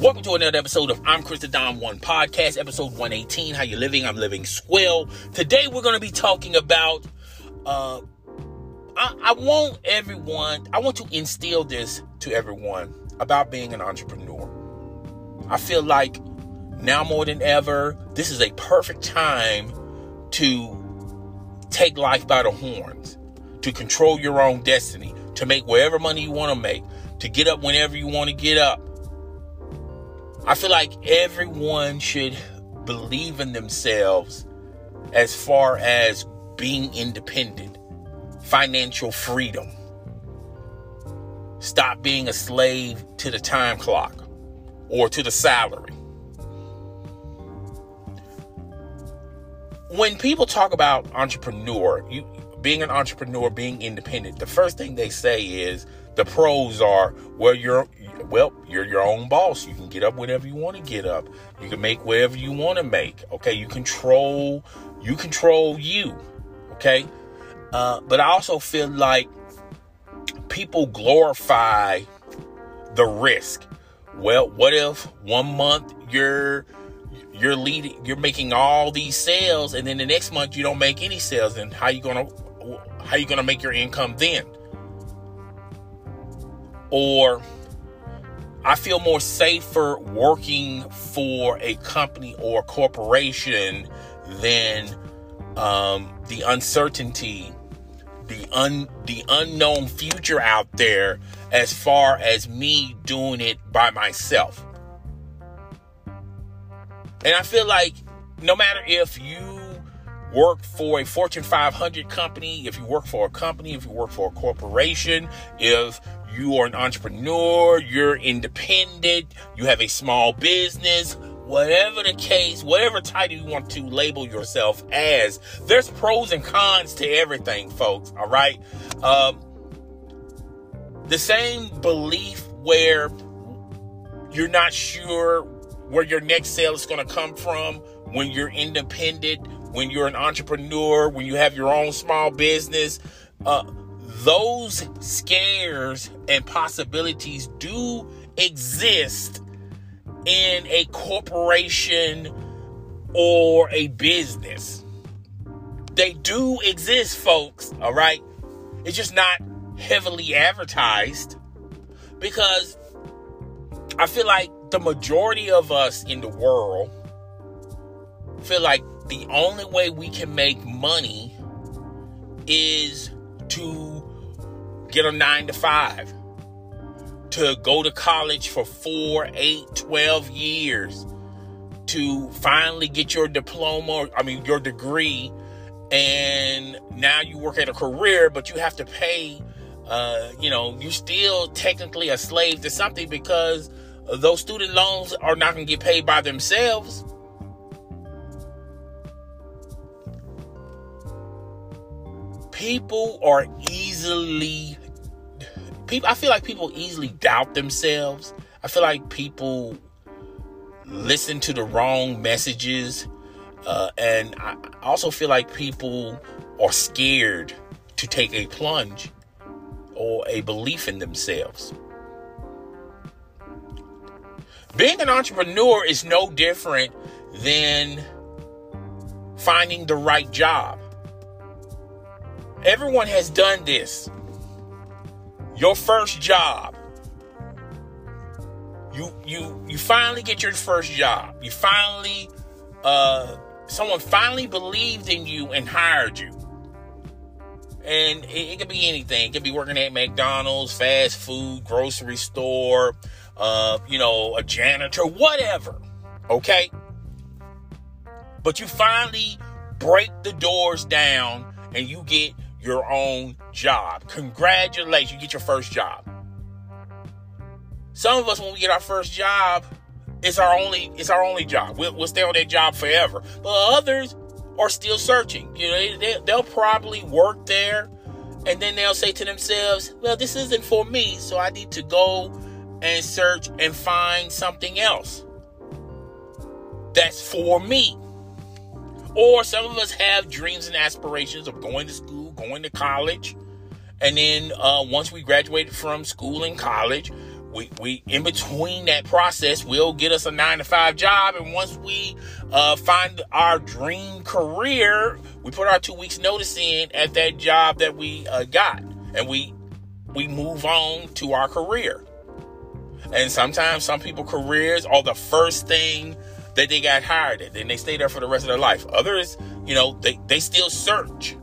Welcome to another episode of I'm Chris the Don One Podcast, episode 118. How you living? I'm living swell. Today we're going to be talking about, I want to instill this to everyone about being an entrepreneur. I feel like now more than ever, this is a perfect time to take life by the horns, to control your own destiny, to make whatever money you want to make, to get up whenever you want to get up. I feel like everyone should believe in themselves as far as being independent, financial freedom. Stop being a slave to the time clock or to the salary. When people talk about being an entrepreneur, being independent, the first thing they say is the pros are, you're your own boss. You can get up whenever you want to get up. You can make whatever you want to make. Okay, you control you. Okay, but I also feel like people glorify the risk. Well, what if 1 month you're making all these sales, and then the next month you don't make any sales? And how you gonna make your income then? Or I feel more safer working for a company or a corporation than the uncertainty, the unknown future out there, as far as me doing it by myself. And I feel like no matter if you work for a Fortune 500 company, if you work for a company, if you work for a corporation, if you are an entrepreneur, you're independent, you have a small business, whatever the case, whatever title you want to label yourself as, there's pros and cons to everything, folks. All right. The same belief where you're not sure where your next sale is going to come from when you're independent, when you're an entrepreneur, when you have your own small business, those scares and possibilities do exist in a corporation or a business. They do exist, folks, all right? It's just not heavily advertised, because I feel like the majority of us in the world feel like the only way we can make money is to get a 9-to-5, to go to college for 4, 8, 12 years, to finally get your your degree, and now you work at a career, but you have to pay, you're still technically a slave to something, because those student loans are not going to get paid by themselves. I feel like people easily doubt themselves. I feel like people listen to the wrong messages. And I also feel like people are scared to take a plunge or a belief in themselves. Being an entrepreneur is no different than finding the right job. Everyone has done this. Your first job. You finally get your first job. You finally, someone finally believed in you and hired you. And it could be anything. It could be working at McDonald's, fast food, grocery store, a janitor, whatever. Okay? But you finally break the doors down and you get your own job. Congratulations, you get your first job. Some of us, when we get our first job, it's our only job. We'll stay on that job forever. But others are still searching. They'll probably work there, and then they'll say to themselves, well, this isn't for me, so I need to go and search and find something else that's for me. Or some of us have dreams and aspirations of going to school, going to college. And then once we graduated from school and college, we in between that process, we'll get us a 9-to-5 job. And once we find our dream career, we put our 2 weeks notice in at that job that we got. And we move on to our career. And sometimes some people's careers are the first thing that they got hired at, and they stay there for the rest of their life. Others, they still search.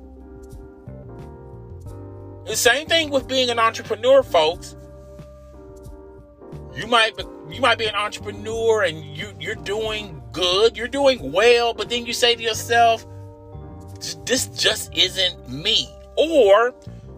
The same thing with being an entrepreneur, folks. You might be an entrepreneur and you're doing good, you're doing well, but then you say to yourself, this just isn't me. Or,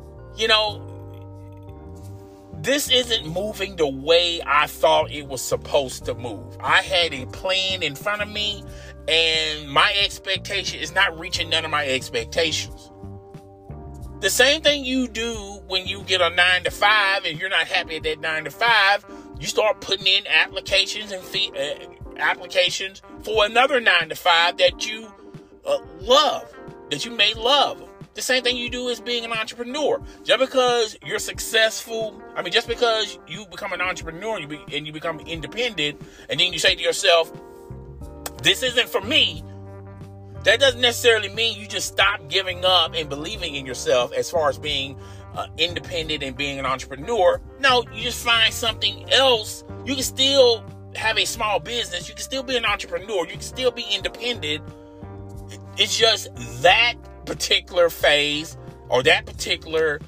this isn't moving the way I thought it was supposed to move. I had a plan in front of me, and my expectation is not reaching none of my expectations. The same thing you do when you get a 9-to-5 and you're not happy at that 9-to-5, you start putting in applications and applications for another 9-to-5 that you love, that you may love. The same thing you do is being an entrepreneur. Just because you're successful, just because you become an entrepreneur and you become independent, and then you say to yourself, this isn't for me, that doesn't necessarily mean you just stop giving up and believing in yourself as far as being independent and being an entrepreneur. No, you just find something else. You can still have a small business. You can still be an entrepreneur. You can still be independent. It's just that particular phase or that particular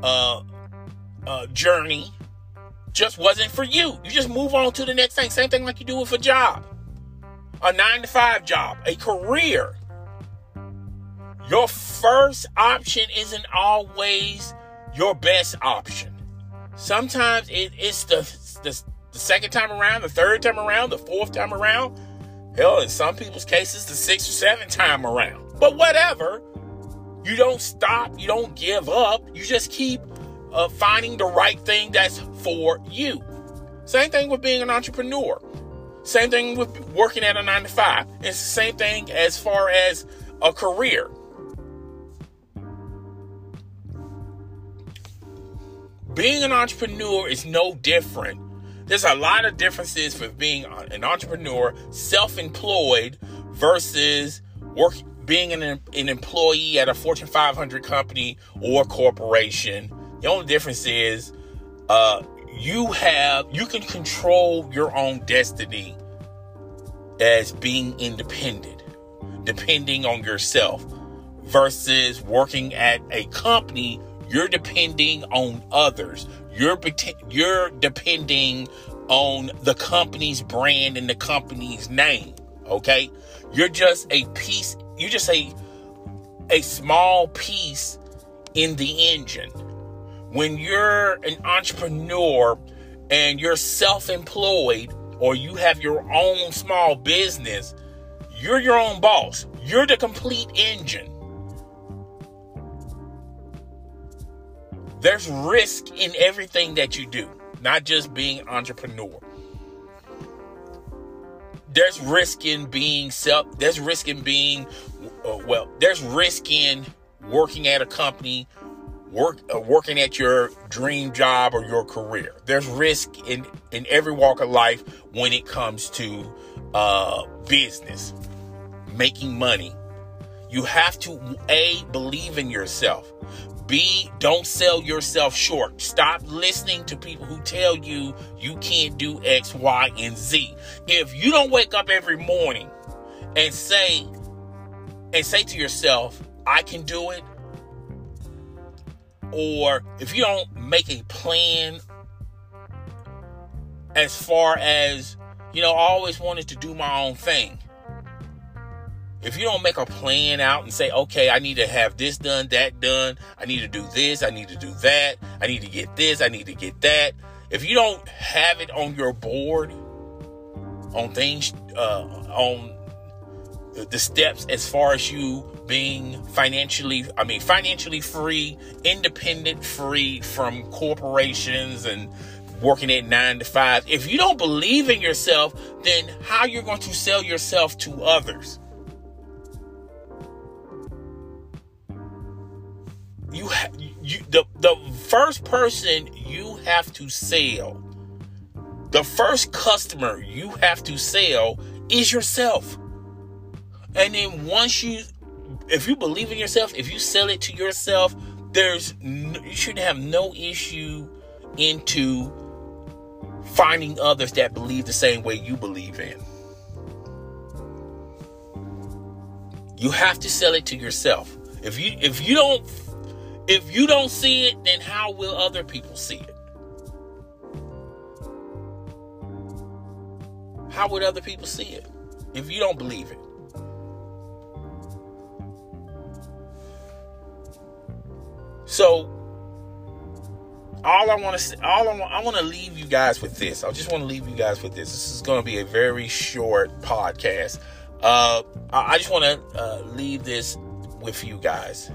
journey just wasn't for you. You just move on to the next thing. Same thing like you do with a job, a 9-to-5 job, a career. Your first option isn't always your best option. Sometimes it's the second time around, the third time around, the fourth time around. Hell, in some people's cases, the 6th or 7th time around. But whatever. You don't stop. You don't give up. You just keep finding the right thing that's for you. Same thing with being an entrepreneur. Same thing with working at a 9-to-5. It's the same thing as far as a career. Being an entrepreneur is no different. There's a lot of differences for being an entrepreneur, self-employed, versus being an employee at a Fortune 500 company or corporation. The only difference is you can control your own destiny as being independent, depending on yourself, versus working at a company. You're depending on others. You're depending on the company's brand and the company's name. Okay? You're just a piece. You're just a small piece in the engine. When you're an entrepreneur and you're self-employed, or you have your own small business, you're your own boss. You're the complete engine. There's risk in everything that you do, not just being an entrepreneur. There's risk in being there's risk in working at a company, working at your dream job or your career. There's risk in every walk of life when it comes to business, making money. You have to, A, believe in yourself. B, don't sell yourself short. Stop listening to people who tell you you can't do X, Y, and Z. If you don't wake up every morning and say to yourself, I can do it, or if you don't make a plan as far as, I always wanted to do my own thing. If you don't make a plan out and say, okay, I need to have this done, that done, I need to do this, I need to do that, I need to get this, I need to get that. If you don't have it on your board, on things, on the steps as far as you being financially free, independent, free from corporations and working at 9-to-5. If you don't believe in yourself, then how you're going to sell yourself to others? The first person you have to sell The first customer you have to sell is yourself. And then if you believe in yourself, if you sell it to yourself, you should have no issue into finding others that believe the same way you believe in. You have to sell it to yourself. If you don't see it, then how will other people see it? How would other people see it if you don't believe it? So, I want to leave you guys with this. I just want to leave you guys with this. This is going to be a very short podcast. I just want to leave this with you guys.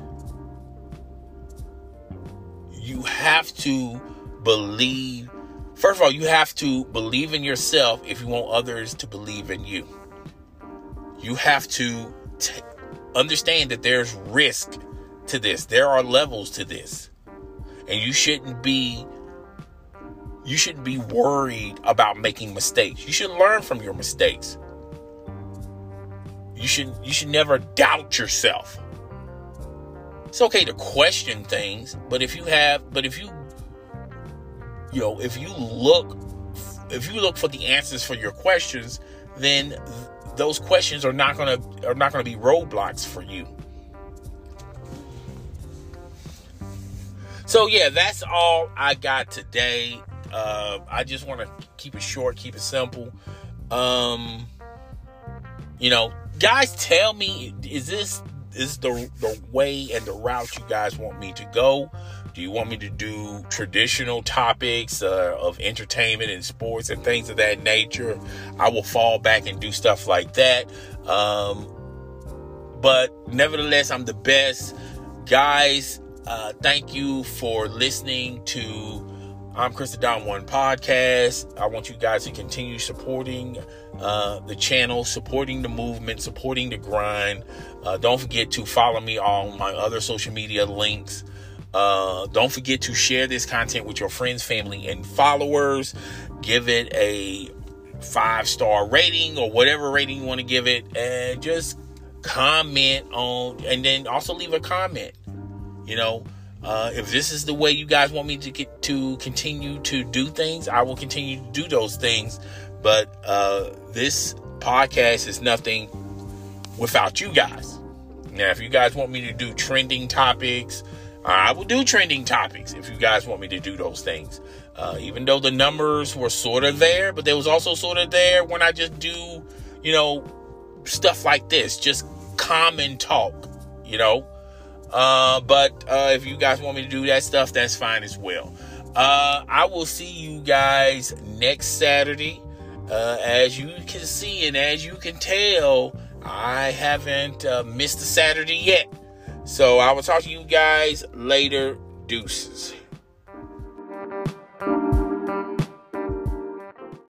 You have to believe. First of all, you have to believe in yourself if you want others to believe in you. You have to understand that there's risk to this. There are levels to this. And you shouldn't be worried about making mistakes. You should learn from your mistakes. You should never doubt yourself. It's okay to question things, but if you look for the answers for your questions, then those questions are not going to be roadblocks for you. So yeah, that's all I got today. I just want to keep it short, keep it simple. Guys, tell me, is the way and the route you guys want me to go? Do you want me to do traditional topics of entertainment and sports and things of that nature? I will fall back and do stuff like that. But nevertheless, I'm the best. Guys, thank you for listening to I'm Chris the Don One podcast. I want you guys to continue supporting the channel, supporting the movement, supporting the grind. Don't forget to follow me on my other social media links. Don't forget to share this content with your friends, family, and followers. Give it a 5-star rating or whatever rating you want to give it, and just comment on, and then also leave a comment. If this is the way you guys want me to continue to do things, I will continue to do those things. But this podcast is nothing without you guys. Now, if you guys want me to do trending topics, I will do trending topics if you guys want me to do those things. Even though the numbers were sort of there, but they was also sort of there when I just do, stuff like this, just common talk, But if you guys want me to do that stuff, that's fine as well. I will see you guys next Saturday. As you can see and as you can tell, I haven't missed a Saturday yet. So I will talk to you guys later. Deuces.